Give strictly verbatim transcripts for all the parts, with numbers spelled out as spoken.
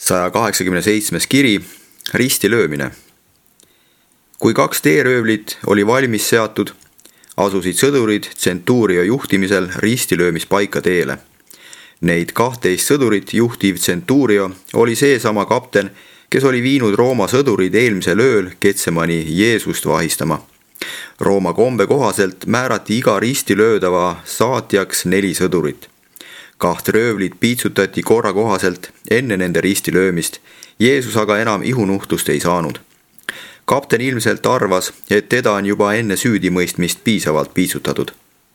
saja kaheksakümne seitsmes kiri, risti löömine. Kui kaks teeröövlit oli valmis seatud, asusid sõdurid tsentuurio juhtimisel ristilöömispaika teele. Neid kahteist sõdurit juhtiv tsentuurio oli seesama kapten, kes oli viinud Rooma sõdurid eelmisel ööl Getsemani Jeesust vahistama. Rooma kombe kohaselt määrati iga ristilöödava saatjaks neli sõdurit. Kaht röövlit piitsutati korra kohaselt enne nende ristilöömist, Jeesus aga enam ihunuhtust ei saanud. Kapten ilmselt arvas, et teda on juba enne süüdimõistmist piisavalt piitsutatud.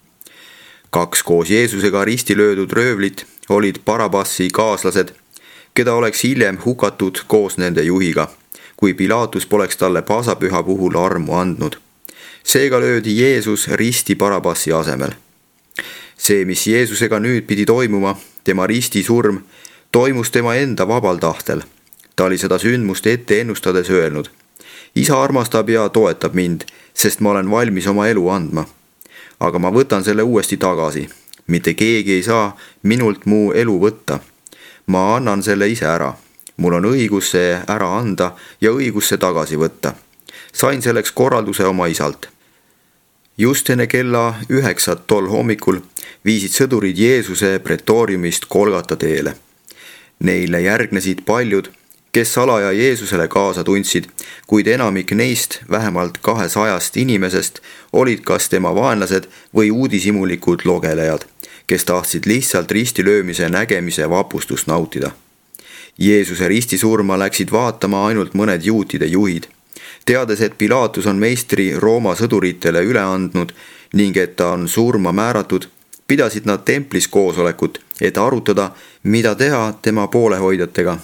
Kaks koos Jeesusega ristilöödud röövlit olid Barabassi kaaslased, keda oleks hiljem hukatud koos nende juhiga, kui Pilaatus poleks talle paasapüha puhul armu andnud. Seega löödi Jeesus risti Barabassi asemel. See, mis Jeesusega nüüd pidi toimuma, tema ristisurm, toimus tema enda vabal tahtel. Ta oli seda sündmust ette ennustades öelnud: Isa armastab ja toetab mind, sest ma olen valmis oma elu andma. Aga ma võtan selle uuesti tagasi. Mitte keegi ei saa minult mu elu võtta. Ma annan selle ise ära. Mul on õigus see ära anda ja õigus see tagasi võtta. Sain selleks korralduse oma isalt. Just enne kella üheksat tol hommikul viisid sõdurid Jeesuse pretooriumist Golgata teele. Neile järgnesid paljud, kes salaja Jeesusele kaasa tundsid, kuid enamik neist, vähemalt kahesajast inimesest, olid kas tema vaenlased või uudishimulikud logelejad, kes tahtsid lihtsalt ristilöömise nägemise vapustust nautida. Jeesuse ristisurma läksid vaatama ainult mõned juutide juhid. Teades, et Pilaatus on meistri Rooma sõduritele üle andnud ning et ta on surma määratud, pidasid nad templis koosolekut, et arutada, mida teha tema poolehoidjatega.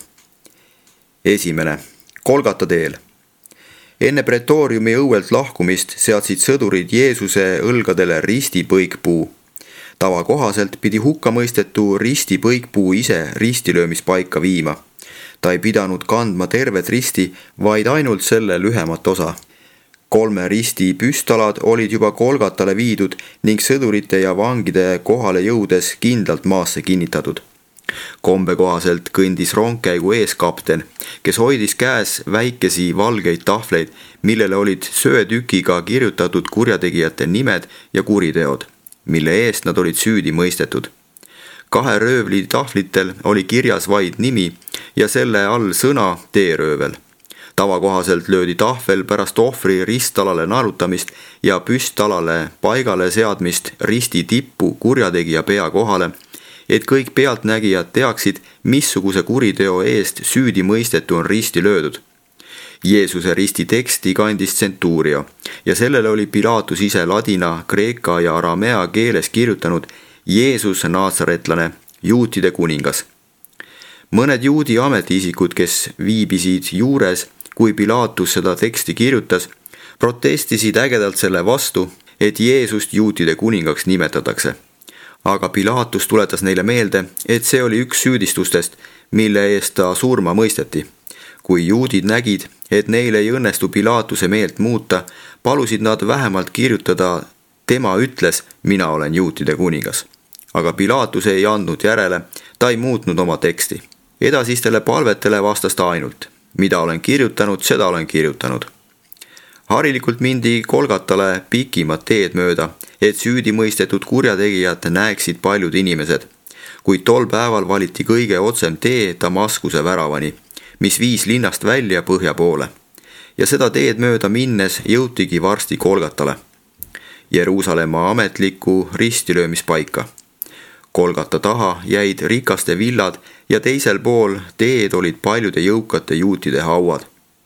Esimene. Golgata teel. Enne pretooriumi õuelt lahkumist seadsid sõdurid Jeesuse õlgadele ristipõikpuu. Tavakohaselt pidi hukkamõistetu ristipõikpuu ise ristilöömispaika viima. Ta ei pidanud kandma tervet risti, vaid ainult selle lühemat osa. Kolme risti püstalad olid juba Golgatale viidud ning sõdurite ja vangide kohale jõudes kindlalt maasse kinnitatud. Kombe kohaselt kõndis rongkäigu ees kapten, kes hoidis käes väikesi valgeid tahvleid, millele olid söetükiga kirjutatud kurjategijate nimed ja kuriteod, mille eest nad olid süüdi mõistetud. Kahe röövli tahvlitel oli kirjas vaid nimi ja selle all sõna teeröövel. Tavakohaselt löödi tahvel pärast ohvri ristalale naelutamist ja püstalale paigale seadmist risti tippu kurjategija pea kohale, et kõik pealtnägijad teaksid, missuguse kuriteo eest süüdi mõistetu on risti löödud. Jeesuse risti teksti kandis tsentuurio ja sellele oli Pilaatus ise ladina, kreeka ja aramea keeles kirjutanud Jeesus naasaretlane, juutide kuningas. Mõned juudi ametiisikud, kes viibisid juures, kui Pilaatus seda teksti kirjutas, protestisid ägedalt selle vastu, et Jeesust juutide kuningaks nimetatakse. Aga Pilaatus tuletas neile meelde, et see oli üks süüdistustest, mille eest ta surma mõisteti. Kui juudid nägid, et neil ei õnnestu Pilaatuse meelt muuta, palusid nad vähemalt kirjutada: tema ütles, mina olen juutide kuningas. Aga Pilaatus ei andnud järele, ta ei muutnud oma teksti. Edasistele palvetele vastas ta ainult: mida olen kirjutanud, seda olen kirjutanud. Harilikult mindi Golgatale pikimat teed mööda, et süüdi mõistetud kurjategijad näeksid paljud inimesed. Kuid tol päeval valiti kõige otsem tee Damaskuse väravani, mis viis linnast välja põhja poole. Ja seda teed mööda minnes jõutigi varsti Golgatale, Jeruusalemma ametliku ristilöömispaika. Golgata taha jäid rikaste villad ja teisel pool teed olid paljude jõukate juutide hauad.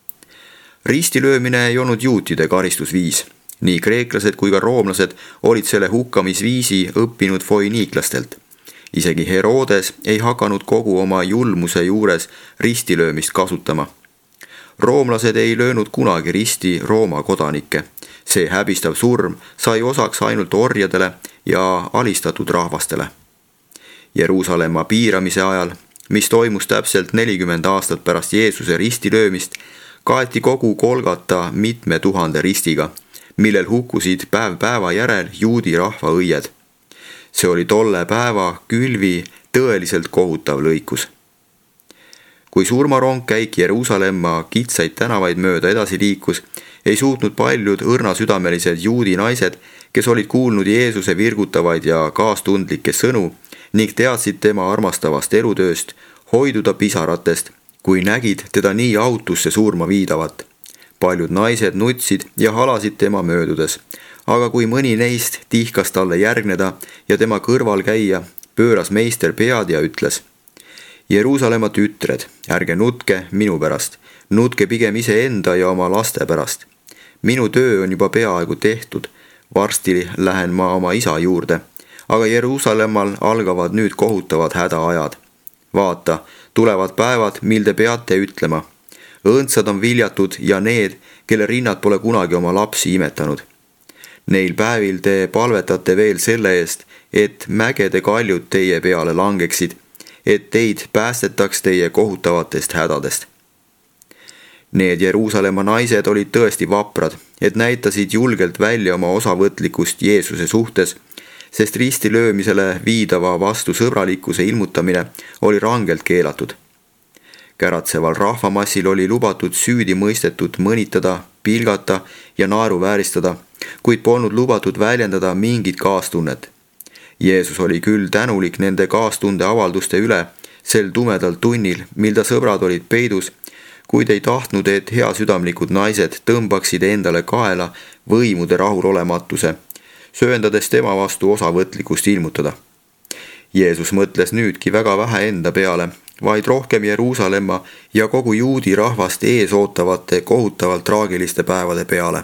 Ristilöömine ei olnud juutide karistusviis. Nii kreeklased kui ka roomlased olid selle hukkamisviisi õppinud foiniiklastelt. Isegi Herodes ei hakanud kogu oma julmuse juures ristilöömist kasutama. Roomlased ei löönud kunagi risti Rooma kodanikke. See häbistav surm sai osaks ainult orjadele ja alistatud rahvastele. Jeruusalemma piiramise ajal, mis toimus täpselt nelikümmend aastat pärast Jeesuse ristilöömist, kaeti kogu Golgata mitme tuhande ristiga, millel hukkusid päev päeva järel juudi rahva õied. See oli tolle päeva külvi tõeliselt kohutav lõikus. kui surmarongkäik Jeruusalemma kitsaid tänavaid mööda edasi liikus, ei suutnud paljud õrnasüdamelised juudi naised, kes olid kuulnud Jeesuse virgutavaid ja kaastundlikke sõnu ning teadsid tema armastavast elutööst, hoiduda pisaratest, kui nägid teda nii autusse surma viidavat. Paljud naised nutsid ja halasid tema möödudes, aga kui mõni neist tihkas talle järgneda ja tema kõrval käia, pööras meister pead ja ütles: Jeruusalemma tütred, ärge nutke minu pärast, nutke pigem iseenda ja oma laste pärast. Minu töö on juba peaaegu tehtud, varsti lähen ma oma isa juurde, aga Jeruusalemmal algavad nüüd kohutavad hädaajad. Vaata, tulevad päevad, mil te peate ütlema: õndsad on viljatud ja need, kelle rinnad pole kunagi oma lapsi imetanud. Neil päevil te palvetate veel selle eest, et mägede kaljud teie peale langeksid, et teid päästetaks teie kohutavatest hädadest. Need Jeruusalemma naised olid tõesti vaprad, et näitasid julgelt välja oma osavõtlikkust Jeesuse suhtes, sest ristilöömisele viidava vastu sõbralikkuse ilmutamine oli rangelt keelatud. Käratseval rahvamassil oli lubatud süüdi mõistetut mõnitada, pilgata ja naeruvääristada, kuid polnud lubatud väljendada mingit kaastunnet. Jeesus oli küll tänulik nende kaastunde avalduste üle sel tumedal tunnil, mil ta sõbrad olid peidus, kuid ei tahtnud, et heasüdamlikud naised tõmbaksid endale kaela võimude rahulolematuse, sööndades tema vastu osavõtlikkust ilmutada. Jeesus mõtles nüüdki väga vähe enda peale, vaid rohkem Jeruusalemma ja kogu juudi rahvast ees ootavate kohutavalt traagiliste päevade peale.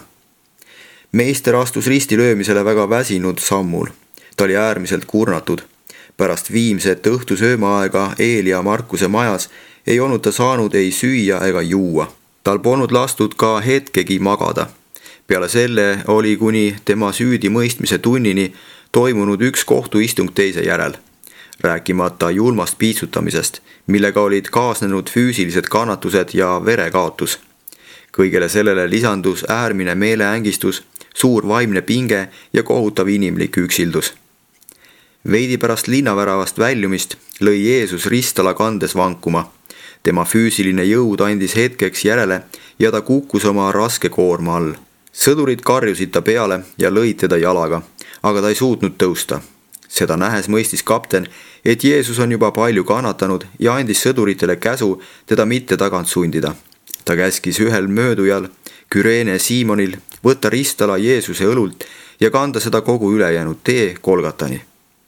Meister astus ristilöömisele väga väsinud sammul. Ta oli äärmiselt kurnatud. Pärast viimset õhtusöömaaega Eeli ja Markuse majas ei olnud ta saanud ei süüa ega juua. Tal polnud lastud ka hetkegi magada. Peale selle oli kuni tema süüdi mõistmise tunnini toimunud üks kohtuistung teise järel, rääkimata julmast piitsutamisest, millega olid kaasnenud füüsilised kannatused ja verekaotus. Kõigele sellele lisandus äärmine meeleängistus, suur vaimne pinge ja kohutav inimlik üksildus. Veidi pärast linnaväravast väljumist lõi Jeesus ristala kandes vankuma. Tema füüsiline jõud andis hetkeks järele ja ta kukkus oma raske koorma all. Sõdurid karjusid ta peale ja lõid teda jalaga, aga ta ei suutnud tõusta. Seda nähes mõistis kapten, et Jeesus on juba palju kannatanud ja andis sõduritele käsu teda mitte tagant sundida. Ta käskis ühel möödujal, Küreene Siimonil, võtta ristala Jeesuse õlult ja kanda seda kogu ülejäänud tee Golgatani.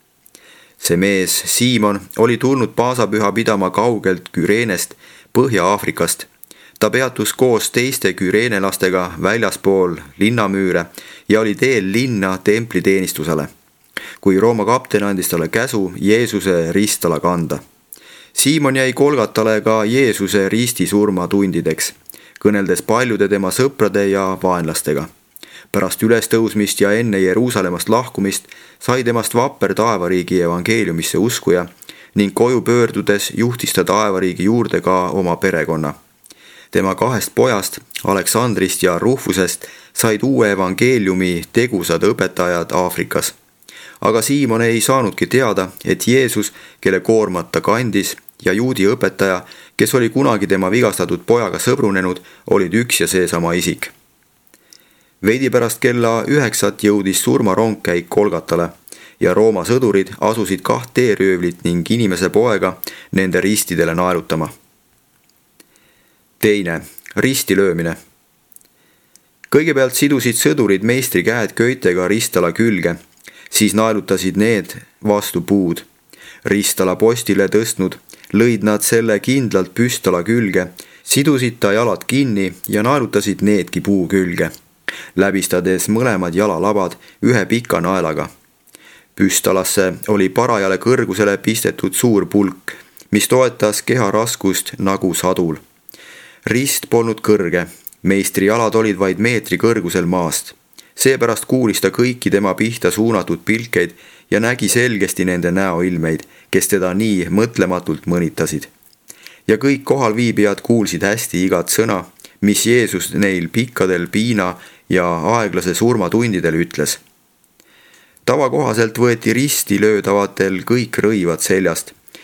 See mees, Siimon, oli tulnud paasapüha pidama kaugelt Küreenest, Põhja-Aafrikast. Ta peatus koos teiste küreenelastega väljaspool linnamüüre ja oli teel linna templiteenistusele, kui Rooma kapten andis talle käsu Jeesuse ristala kanda. Siimon jäi Golgatale ka Jeesuse ristisurma tundideks, kõneldes paljude tema sõprade ja vaenlastega. Pärast ülestõusmist ja enne Jeruusalemmast lahkumist sai temast vapper taevariigi evangeeliumisse uskuja ning koju pöördudes juhtis ta taevariigi juurde ka oma perekonna. Tema kahest pojast, Aleksandrist ja Rufusest, said uue evangeeliumi tegusad õpetajad Aafrikas. Aga Siimon ei saanudki teada, et Jeesus, kelle koormat ta kandis, ja juudi õpetaja, kes oli kunagi tema vigastatud pojaga sõbrunenud, olid üks ja seesama isik. Veidi pärast kella üheksat jõudis surmarongkäik Golgatale ja Rooma sõdurid asusid kaht teeröövlit ning inimese poega nende ristidele naelutama. Teine, ristilöömine. Kõigepealt sidusid sõdurid meistri käed köitega ristala külge, siis naelutasid need vastu puud. Ristala postile tõstnud, lõid nad selle kindlalt püstala külge, sidusid ta jalad kinni ja naelutasid needki puu külge, läbistades mõlemad jalalabad ühe pika naelaga. Püstalasse oli parajale kõrgusele pistetud suur pulk, mis toetas keha raskust nagu sadul. Rist polnud kõrge, meistri jalad olid vaid meetri kõrgusel maast. Seepärast kuulis ta kõiki tema pihta suunatud pilkeid ja nägi selgesti nende näoilmeid, kes teda nii mõtlematult mõnitasid. Ja kõik kohalviibijad kuulsid hästi igat sõna, mis Jeesus neil pikkadel piina ja aeglase surmatundidel ütles. Tavakohaselt võeti risti löödavatel kõik rõivad seljast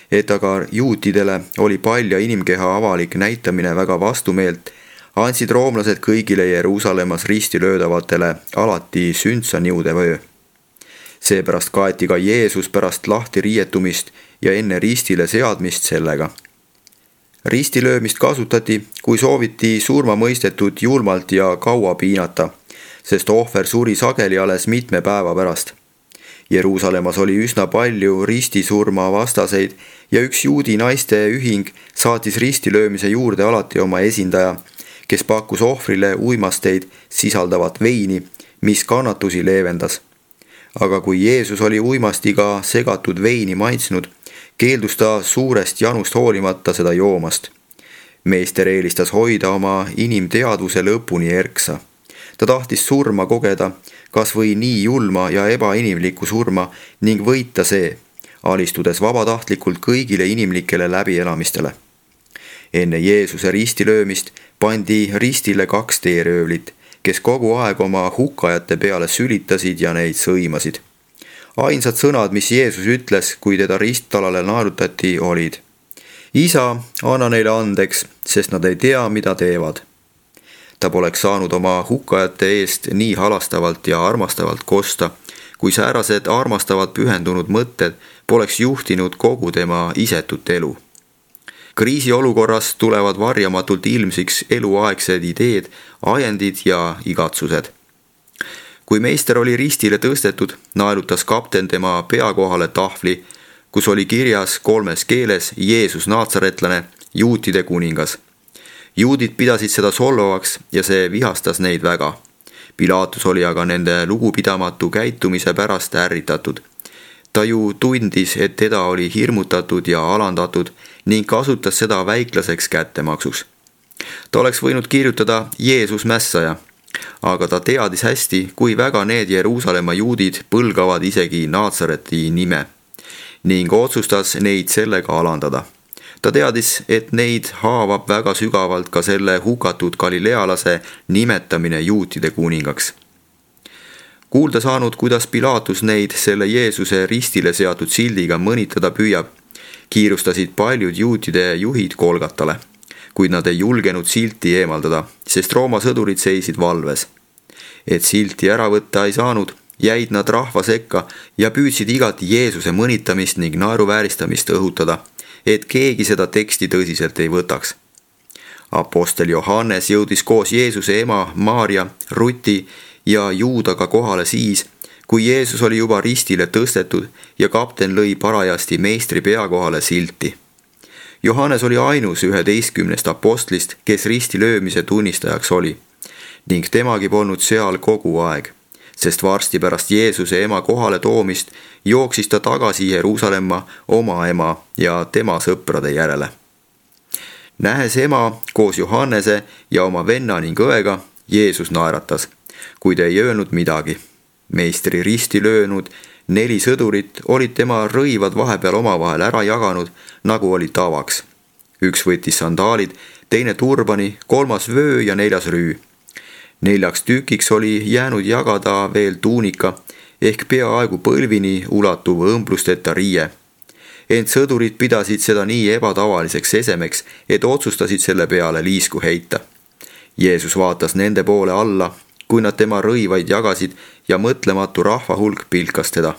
et aga juutidele oli palja inimkeha avalik näitamine väga vastumeelt, andsid roomlased kõigile Jeruusalemmas risti löödavatele alati sündsa niudevöö. Seepärast kaeti ka Jeesus pärast lahti riietumist ja enne ristile seadmist sellega. Ristilöömist kasutati, kui sooviti surmamõistetud julmalt ja kaua piinata, sest ohver suri sageli alles mitme päeva pärast. Jeruusalemmas oli üsna palju ristisurma vastaseid ja üks juudi naiste ühing saatis ristilöömise juurde alati oma esindaja, kes pakkus ohvrile uimasteid sisaldavat veini, mis kannatusi leevendas. Aga kui Jeesus oli uimastiga segatud veini maitsnud, keeldus ta suurest janust hoolimata seda joomast. Meister eelistas hoida oma inimteadvuse lõpuni erksa. Ta tahtis surma kogeda, kas või nii julma ja ebainimlikku surma ning võita see, alistudes vabatahtlikult kõigile inimlikele läbielamistele. Enne Jeesuse ristilöömist pandi ristile kaks teeröövlit, kes kogu aeg oma hukkajate peale sülitasid ja neid sõimasid. Ainsad sõnad, mis Jeesus ütles, kui teda risttalale naerutati, olid: Isa, anna neile andeks, sest nad ei tea, mida teevad. Ta poleks saanud oma hukkajate eest nii halastavalt ja armastavalt kosta, kui säärased armastavad pühendunud mõtted poleks juhtinud kogu tema isetut elu. Kriisiolukorras tulevad varjamatult ilmsiks eluaegsed ideed, ajendid ja igatsused. Kui meister oli ristile tõstetud, naelutas kapten tema pea kohale tahvli, kus oli kirjas kolmes keeles Jeesus Naatsaretlane, juutide kuningas. Juudid pidasid seda solvavaks ja see vihastas neid väga. Pilaatus oli aga nende lugupidamatu käitumise pärast ärritatud. Ta ju tundis, et teda oli hirmutatud ja alandatud ning kasutas seda väiklaseks kättemaksuks. Ta oleks võinud kirjutada Jeesus mässaja, aga ta teadis hästi, kui väga need Jeruusalemma juudid põlgavad isegi Naatsareti nime ning otsustas neid sellega alandada. Ta teadis, et neid haavab väga sügavalt ka selle hukatud galilealase nimetamine juutide kuningaks. Kuulda saanud, kuidas Pilaatus neid selle Jeesuse ristile seatud sildiga mõnitada püüab, kiirustasid paljud juutide juhid Golgatale, kuid nad ei julgenud silti eemaldada, sest Rooma sõdurid seisid valves. Et silti ära võtta ei saanud, jäid nad rahva sekka ja püüdsid igati Jeesuse mõnitamist ning naeruvääristamist õhutada, et keegi seda teksti tõsiselt ei võtaks. Apostel Johannes jõudis koos Jeesuse ema Maarja, Ruti ja Juudaga kohale siis, kui Jeesus oli juba ristile tõstetud ja kapten lõi parajasti meistri pea kohale silti. Johannes oli ainus üheteistkümnest apostlist, kes ristilöömise tunnistajaks oli, ning temagi polnud seal kogu aeg, sest varsti pärast Jeesuse ema kohale toomist jooksis ta tagasi Jeruusalemma oma ema ja tema sõprade järele. Nähes ema koos Johannese ja oma venna ning õega, Jeesus naeratas, kuid ei öelnud midagi. Meistri risti löönud neli sõdurit olid tema rõivad vahepeal omavahel ära jaganud, nagu oli tavaks. Üks võttis sandaalid, teine turbani, kolmas vöö ja neljas rüü. Neljaks tükiks oli jäänud jagada veel tuunika ehk peaaegu põlvini ulatuv õmblusteta riie. Ent sõdurid pidasid seda nii ebatavaliseks esemeks, et otsustasid selle peale liisku heita. Jeesus vaatas nende poole alla, kui nad tema rõivaid jagasid ja mõtlematu rahvahulk pilkas teda.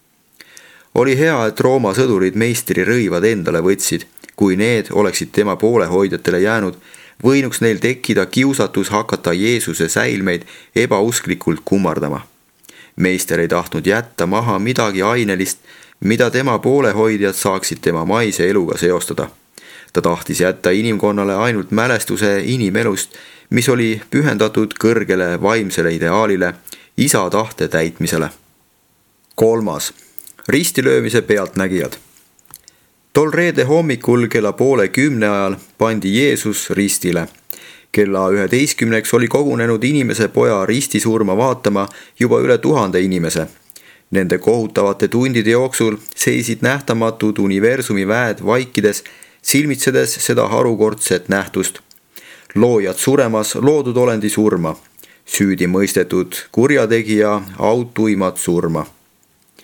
Oli hea, et Rooma sõdurid meistri rõivad endale võtsid, kui need oleksid tema poolehoidjatele jäänud, võinuks neil tekkida kiusatus hakata Jeesuse säilmeid ebausklikult kummardama. Meister ei tahtnud jätta maha midagi ainelist, mida tema poolehoidjad saaksid tema maise eluga seostada. Ta tahtis jätta inimkonnale ainult mälestuse inimelust, mis oli pühendatud kõrgele vaimsele ideaalile, isa tahte täitmisele. Kolmas. Ristilöömise pealtnägijad. Tol reede hommikul kella poole kümne ajal pandi Jeesus ristile. Kella üheteistkümneks oli kogunenud inimese poja ristisurma vaatama juba üle tuhande inimese. Nende kohutavate tundide jooksul seisid nähtamatud universumi väed vaikides, silmitsedes seda harukordset nähtust. Loojad suremas loodud olendi surma, süüdi mõistetud kurjategija autuimat surma.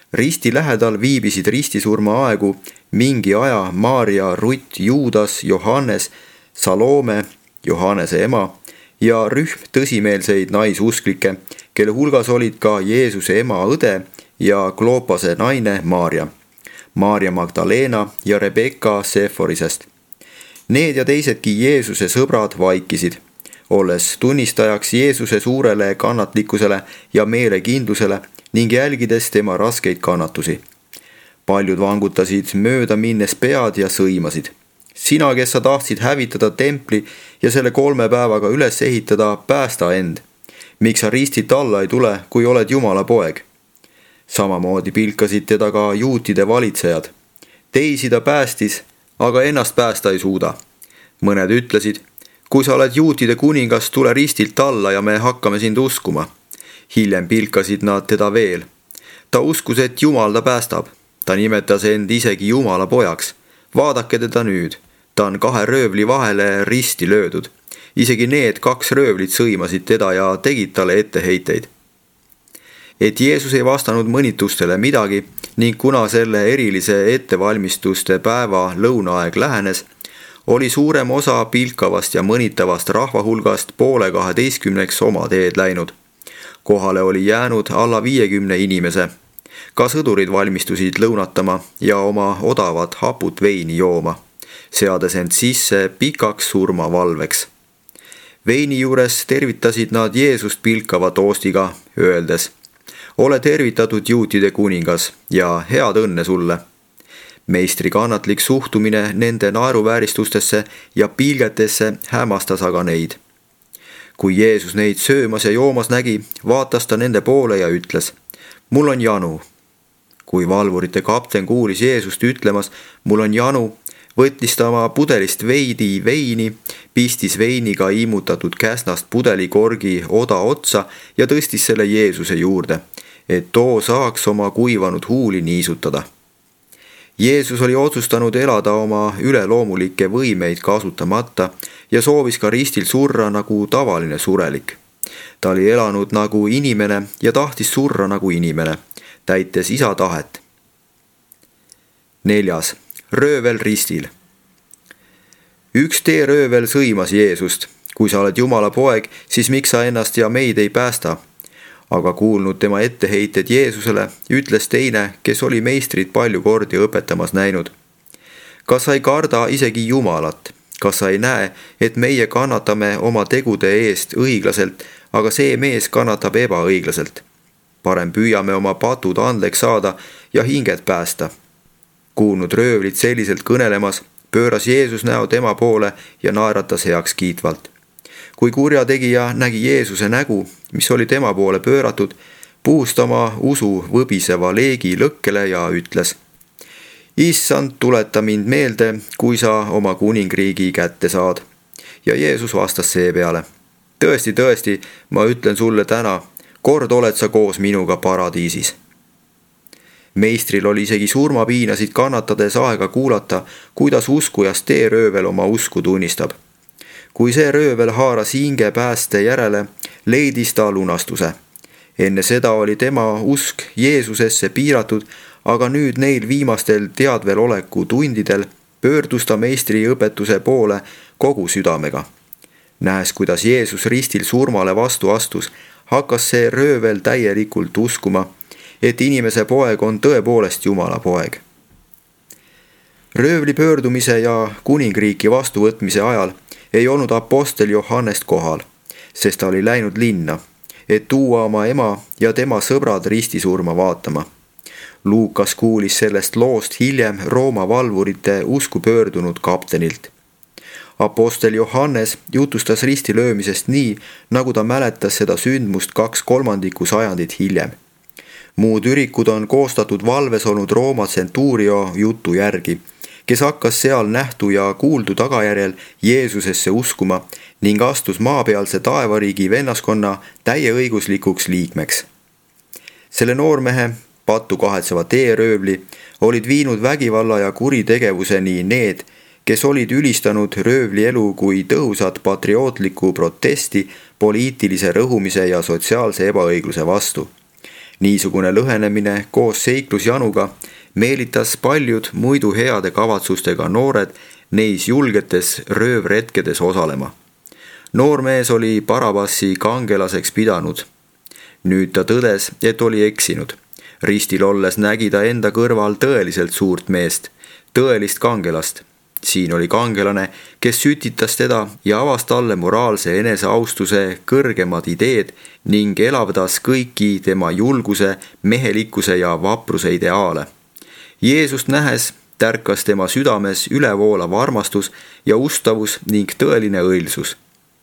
risti lähedal viibisid ristisurma aegu mingi aja Maarja, Rutt, Juudas, Johannes, Salome, Johannese ema ja rühm tõsimeelseid naisusklikke, kelle hulgas olid ka Jeesuse ema õde ja Kloopase naine Maarja, Maarja Magdalena ja Rebekka Seforisest. Need ja teisedki Jeesuse sõbrad vaikisid, olles tunnistajaks Jeesuse suurele kannatlikkusele ja meelekindlusele ning jälgides tema raskeid kannatusi. Paljud vangutasid mööda minnes pead ja sõimasid. Sina, kes sa tahtsid hävitada templi ja selle kolme päevaga üles ehitada, päästa end. Miks sa ristilt alla ei tule, kui oled Jumala poeg? Samamoodi pilkasid teda ka juutide valitsejad. Teisi ta päästis, aga ennast päästa ei suuda. Mõned ütlesid, kui sa oled juutide kuningas, tule ristilt alla ja me hakkame sind uskuma. Hiljem pilkasid nad teda veel. Ta uskus, et Jumal ta päästab. Ta nimetas end isegi Jumala pojaks. Vaadake teda nüüd. Ta on kahe röövli vahele risti löödud. Isegi need kaks röövlit sõimasid teda ja tegid talle etteheiteid. Et Jeesus ei vastanud mõnitustele midagi ning kuna selle erilise ettevalmistuste päeva lõunaaeg lähenes, oli suurem osa pilkavast ja mõnitavast rahvahulgast poole kaheteistkümneks oma teed läinud. Kohale oli jäänud alla viiekümne inimese. Ka sõdurid valmistusid lõunatama ja oma odavat haput veini jooma, seades end sisse pikaks surmavalveks. Veini juures tervitasid nad Jeesust pilkava toostiga, öeldes: ole tervitatud juutide kuningas ja head õnne sulle. Meistri kannatlik suhtumine nende naeruvääristustesse ja pilgetesse hämmastas aga neid. Kui Jeesus neid söömas ja joomas nägi, vaatas ta nende poole ja ütles: mul on janu. Kui valvurite kapten kuulis Jeesust ütlemas, mul on janu, võttis ta oma pudelist veidi veini, pistis veiniga iimutatud käsnast pudelikorgi oda otsa ja tõstis selle Jeesuse juurde, et too saaks oma kuivanud huuli niisutada. Jeesus oli otsustanud elada oma üleloomulikke võimeid kasutamata ja soovis ka ristil surra nagu tavaline surelik. Ta oli elanud nagu inimene ja tahtis surra nagu inimene, täites isa tahet. Neljas. Röövel ristil. Üks teeröövel sõimas Jeesust. Kui sa oled Jumala poeg, siis miks sa ennast ja meid ei päästa? Aga kuulnud tema etteheited Jeesusele, ütles teine, kes oli meistrit palju kordi õpetamas näinud: kas sa ei karda isegi Jumalat? Kas sa ei näe, et meie kannatame oma tegude eest õiglaselt, aga see mees kannatab ebaõiglaselt? Parem püüame oma patud andleks saada ja hinged päästa. Kuulnud röövlid selliselt kõnelemas, pööras Jeesus näo tema poole ja naeratas heaks kiitvalt. Kui kurjategija nägi Jeesuse nägu, mis oli tema poole pööratud, puhus ta oma usu võbiseva leegi lõkkele ja ütles: Issand, tuleta mind meelde, kui sa oma kuningriigi kätte saad. Ja Jeesus vastas seepeale: tõesti, tõesti, ma ütlen sulle täna, kord oled sa koos minuga paradiisis. Meistril oli isegi surmapiinasid kannatades aega kuulata, kuidas uskujast teeröövel oma usku tunnistab. Kui see röövel haaras hinge pääste järele, leidis ta lunastuse. Enne seda oli tema usk Jeesusesse piiratud, aga nüüd neil viimastel teadveloleku tundidel pöördus ta meistri õpetuse poole kogu südamega. Nähes, kuidas Jeesus ristil surmale vastu astus, hakkas see röövel täielikult uskuma, et inimese poeg on tõepoolest Jumala poeg. Röövli pöördumise ja kuningriiki vastuvõtmise ajal ei olnud apostel Johannest kohal, sest ta oli läinud linna, et tuua oma ema ja tema sõbrad ristisurma vaatama. Luukas kuulis sellest loost hiljem Rooma valvurite usku pöördunud kaptenilt. Apostel Johannes jutustas ristilöömisest nii, nagu ta mäletas seda sündmust kaks kolmandikku sajandit hiljem. Muud ürikud on koostatud valves olnud Rooma tsentuurio jutu järgi, kes hakkas seal nähtu ja kuuldu tagajärjel Jeesusesse uskuma ning astus maapealse taevariigi vennaskonna täieõiguslikuks liikmeks. Selle noormehe, pattu kahetseva teeröövli, olid viinud vägivalla ja kuritegevuseni need, kes olid ülistanud röövli elu kui tõhusat patriootlikku protesti poliitilise rõhumise ja sotsiaalse ebaõigluse vastu. niisugune lõhenemine koos seiklusjanuga meelitas paljud muidu heade kavatsustega noored neis julgetes röövretkedes osalema. Noormees oli Barabassi kangelaseks pidanud. Nüüd ta tõdes, et oli eksinud. Ristil olles nägi ta enda kõrval tõeliselt suurt meest, tõelist kangelast. Siin oli kangelane, kes sütitas teda ja avas talle moraalse eneseaustuse kõrgemad ideed ning elavdas kõiki tema julguse, mehelikkuse ja vapruse ideaale. Jeesust nähes tärkas tema südames ülevoolav armastus ja ustavus ning tõeline õilsus.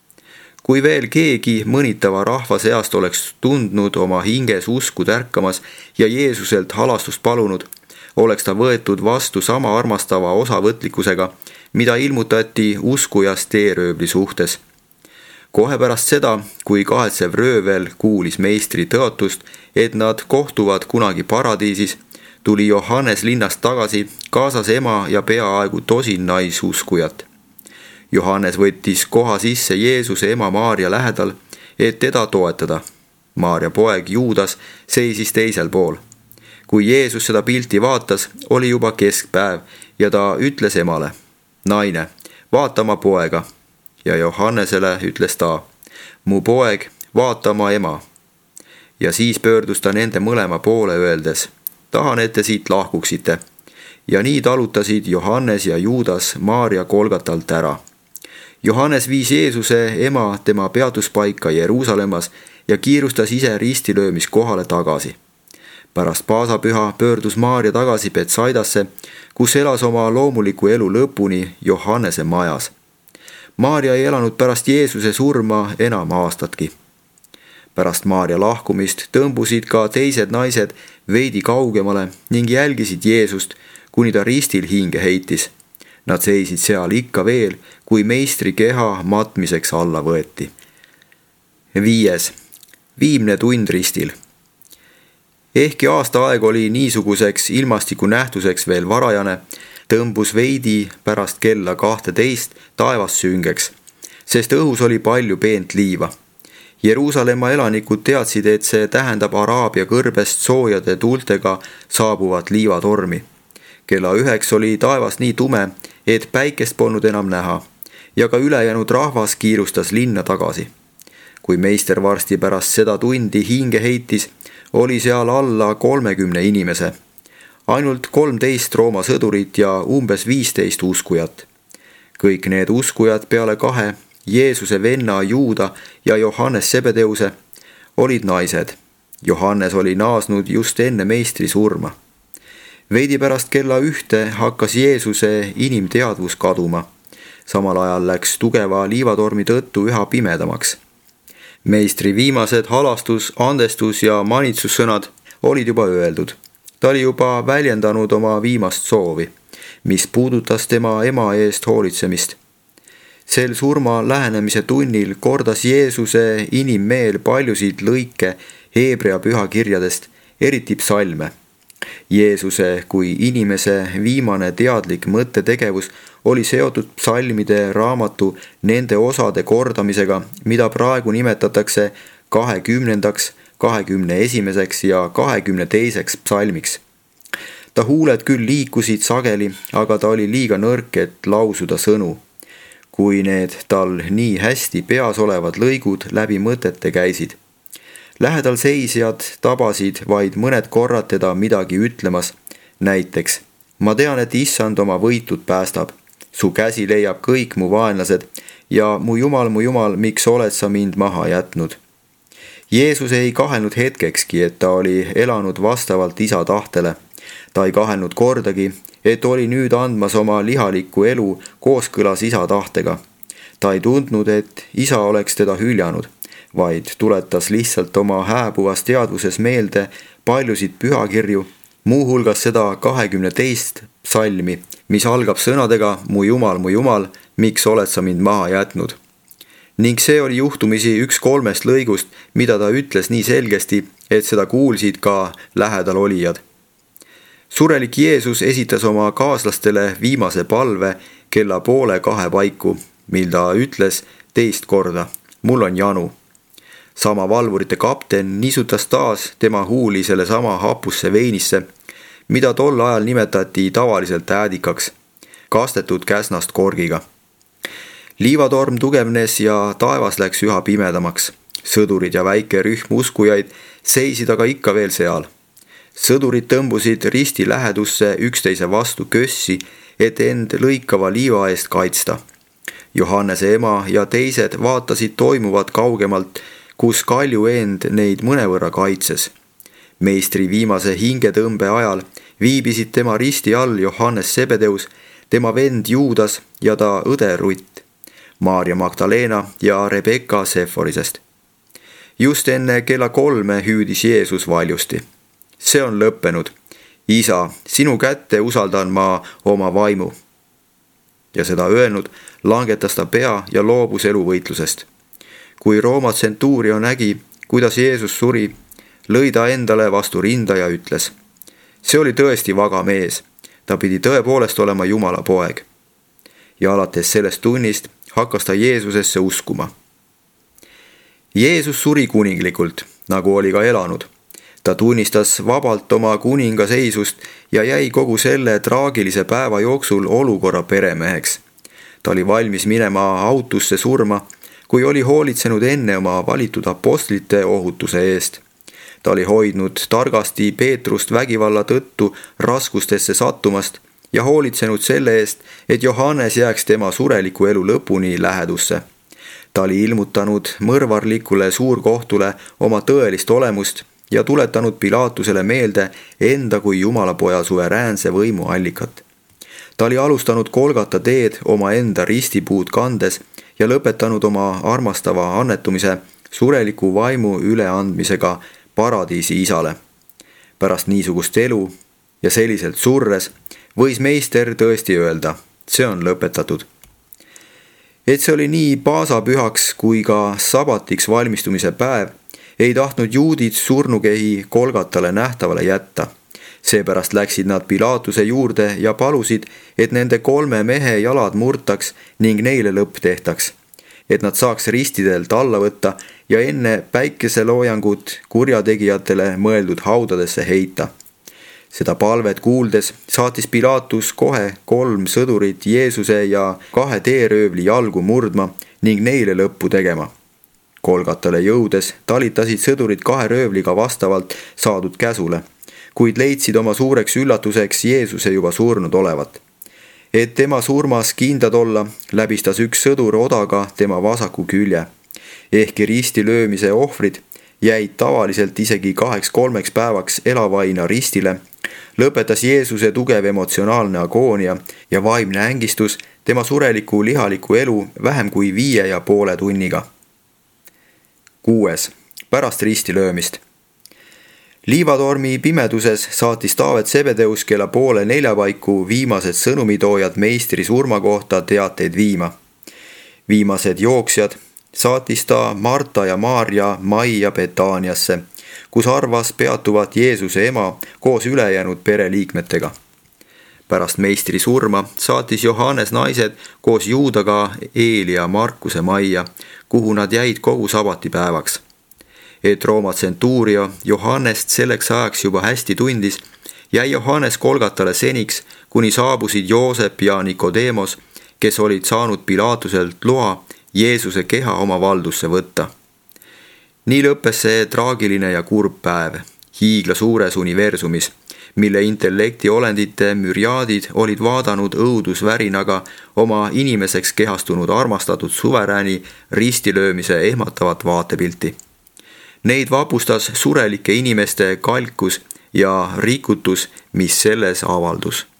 Kui veel keegi mõnitava rahva seast oleks tundnud oma hinges usku tärkamas ja Jeesuselt halastust palunud, oleks ta võetud vastu sama armastava osavõtlikkusega, mida ilmutati uskujas teeröövli suhtes. Kohe pärast seda, kui kahetsev röövel kuulis meistri tõotust, et nad kohtuvad kunagi paradiisis, tuli Johannes linnast tagasi, kaasas ema ja peaaegu tosin naisuskujat. Johannes võttis koha sisse Jeesuse ema Maaria lähedal, et teda toetada. Maaria poeg Juudas seisis teisel pool. Kui Jeesus seda pilti vaatas, oli juba keskpäev ja ta ütles emale: "Naine, vaata oma poega." Ja Johannesele ütles ta: "Mu poeg, vaata oma ema." Ja siis pöördus ta nende mõlema poole öeldes: "Tahan, et te siit lahkuksite." Ja nii talutasid Johannes ja Juudas Maaria Golgatalt ära. Johannes viis Jeesuse ema tema peatuspaika Jeruusalemmas ja kiirustas ise ristilöömiskohale tagasi. Pärast paasapüha pöördus Maaria tagasi Betsaidasse, kus elas oma loomuliku elu lõpuni Johannese majas. Maaria ei elanud pärast Jeesuse surma enam aastatki. Pärast Maaria lahkumist tõmbusid ka teised naised veidi kaugemale ning jälgisid Jeesust, kuni ta ristil hinge heitis. Nad seisid seal ikka veel, kui meistri keha matmiseks alla võeti. Viies. Viimne tund ristil. Ehkki aasta aeg oli niisuguseks ilmastiku nähtuseks veel varajane, tõmbus veidi pärast kella kahteteist taevas süngeks, sest õhus oli palju peent liiva. Jeruusalemma elanikud teadsid, et see tähendab Araabia kõrbest soojade tuultega saabuvat liivatormi. Kella üheks oli taevas nii tume, et päikest polnud enam näha ja ka ülejäänud rahvas kiirustas linna tagasi. Kui meister varsti pärast seda tundi hinge heitis, oli seal alla kolmekümne inimese. Ainult kolmteist Rooma sõdurit ja umbes viisteist uskujat. Kõik need uskujad peale kahe, Jeesuse venna Juuda ja Johannes Sebedeuse, olid naised. Johannes oli naasnud just enne meistri surma. Veidi pärast kella ühte hakkas Jeesuse inimteadvus kaduma. Samal ajal läks tugeva liivatormi tõttu üha pimedamaks. Meistri viimased halastus, andestus ja manitsussõnad olid juba öeldud. Ta oli juba väljendanud oma viimast soovi, mis puudutas tema ema eest hoolitsemist. Sel surma lähenemise tunnil kordas Jeesuse inimmeel paljusid lõike Heebrea pühakirjadest, eriti psalme. Jeesuse kui inimese viimane teadlik mõttetegevus oli seotud psalmide raamatu nende osade kordamisega, mida praegu nimetatakse kahekümnendaks, kahekümne esimeseks ja kahekümne teiseks psalmiks. Ta huuled küll liikusid sageli, aga ta oli liiga nõrk, et lausuda sõnu. Kui need tal nii hästi peas olevad lõigud läbi mõtete käisid. Lähedal seisjad tabasid vaid mõned korrad teda midagi ütlemas, näiteks: "Ma tean, et issand oma võitud päästab. Su käsi leiab kõik mu vaenlased ja mu Jumal, mu Jumal, miks oled sa mind maha jätnud?" Jeesus ei kahelnud hetkekski, et ta oli elanud vastavalt isa tahtele. Ta ei kahelnud kordagi, et oli nüüd andmas oma lihalikku elu kooskõlas isa tahtega. Ta ei tundnud, et isa oleks teda hüljanud, vaid tuletas lihtsalt oma hääbuvas teadvuses meelde paljusid pühakirju, muuhulgas seda kahekümne teist psalmi, mis algab sõnadega "Mu Jumal, mu Jumal, miks oled sa mind maha jätnud?" Ning see oli juhtumisi üks kolmest lõigust, mida ta ütles nii selgesti, et seda kuulsid ka lähedal olijad. Surelik Jeesus esitas oma kaaslastele viimase palve kella poole kahe paiku, mil ta ütles teist korda: "Mul on janu." sama valvurite kapten nisutas taas tema huuli sellesama hapusse veinisse, mida tol ajal nimetati tavaliselt äädikaks, kastetud käsnast korgiga. Liivatorm tugevnes ja taevas läks üha pimedamaks. Sõdurid ja väike rühm uskujaid seisid aga ikka veel seal. Sõdurid tõmbusid risti lähedusse üksteise vastu kössi, et end lõikava liiva eest kaitsta. Johannese ema ja teised vaatasid toimuvat kaugemalt, kus kaljueend neid mõnevõrra kaitses. Meistri viimase hingetõmbe ajal viibisid tema risti all Johannes Sebedeus, tema vend Juudas ja ta õde Rutt, Maarja Magdalena ja Rebekka Seforisest. Just enne kella kolme hüüdis Jeesus valjusti. See on lõppenud. Isa, sinu kätte usaldan ma oma vaimu. Ja seda öelnud, langetas ta pea ja loobus eluvõitlusest. Kui Rooma tsentuurio nägi, kuidas Jeesus suri, lõi ta endale vastu rinda ja ütles: see oli tõesti vaga mees, ta pidi tõepoolest olema Jumala poeg. Ja alates sellest tunnist hakkas ta Jeesusesse uskuma. Jeesus suri kuninglikult, nagu oli ka elanud. Ta tunnistas vabalt oma kuninga seisust ja jäi kogu selle traagilise päeva jooksul olukorra peremeheks. Ta oli valmis minema autosse surma, kui oli hoolitsenud enne oma valitud apostlite ohutuse eest. Ta oli hoidnud targasti Peetrust vägivalla tõttu raskustesse sattumast ja hoolitsenud selle eest, et Johannes jääks tema sureliku elu lõpuni lähedusse. Ta oli ilmutanud mõrvarlikule suurkohtule oma tõelist olemust ja tuletanud Pilaatusele meelde enda kui Jumalapoja suveräänse võimu allikat. Ta oli alustanud Golgata teed oma enda ristipuud kandes ja lõpetanud oma armastava annetumise sureliku vaimu üleandmisega paradiisi isale. Pärast niisugust elu ja selliselt surres võis meister tõesti öelda, see on lõpetatud. Et see oli nii paasapühaks kui ka sabatiks valmistumise päev, ei tahtnud juudid surnukehi Golgatale nähtavale jätta. Seepärast läksid nad Pilaatuse juurde ja palusid, et nende kolme mehe jalad murtaks ning neile lõpp tehtaks, et nad saaks ristidelt alla võtta ja enne päikeseloojangut kurjategijatele mõeldud haudadesse heita. Seda palvet kuuldes saatis Pilaatus kohe kolm sõdurit Jeesuse ja kahe teeröövli jalgu murdma ning neile lõppu tegema. Golgatale jõudes talitasid sõdurid kahe röövliga vastavalt saadud käsule, kuid leidsid oma suureks üllatuseks Jeesuse juba surnud olevat. Et tema surmas kindlad olla, läbistas üks sõdur odaga tema vasaku külje. Ehkki risti löömise ohvrid jäid tavaliselt isegi kaheks kolmeks päevaks elavaina ristile, lõpetas Jeesuse tugev emotsionaalne agoonia ja vaimne ängistus tema sureliku lihaliku elu vähem kui viie ja poole tunniga. Kuues. Pärast risti löömist. Liivatormi pimeduses saatis Taavet Sebedeus kella poole nelja paiku viimased sõnumitoojad meistri surma kohta teateid viima. Viimased jooksjad saatis ta Marta ja Maarja majja Betaaniasse, kus arvas peatuvat Jeesuse ema koos ülejäänud pereliikmetega. Pärast meistri surma saatis Johannes naised koos Juudaga Eeli ja Markuse majja, kuhu nad jäid kogu sabatipäevaks. Et Rooma tsentuurio Johannest selleks ajaks juba hästi tundis, jäi Johannes Golgatale seniks, kuni saabusid Joosep ja Nikodeemos, kes olid saanud Pilaatuselt loa Jeesuse keha oma valdusse võtta. Nii lõppes see traagiline ja kurb päev, hiigla suures universumis, mille intellekti olendite mürjaadid olid vaadanud õudusvärinaga oma inimeseks kehastunud armastatud suverääni ristilöömise ehmatavat vaatepilti. Neid vapustas surelike inimeste kalkus ja rikutus, mis selles avaldus.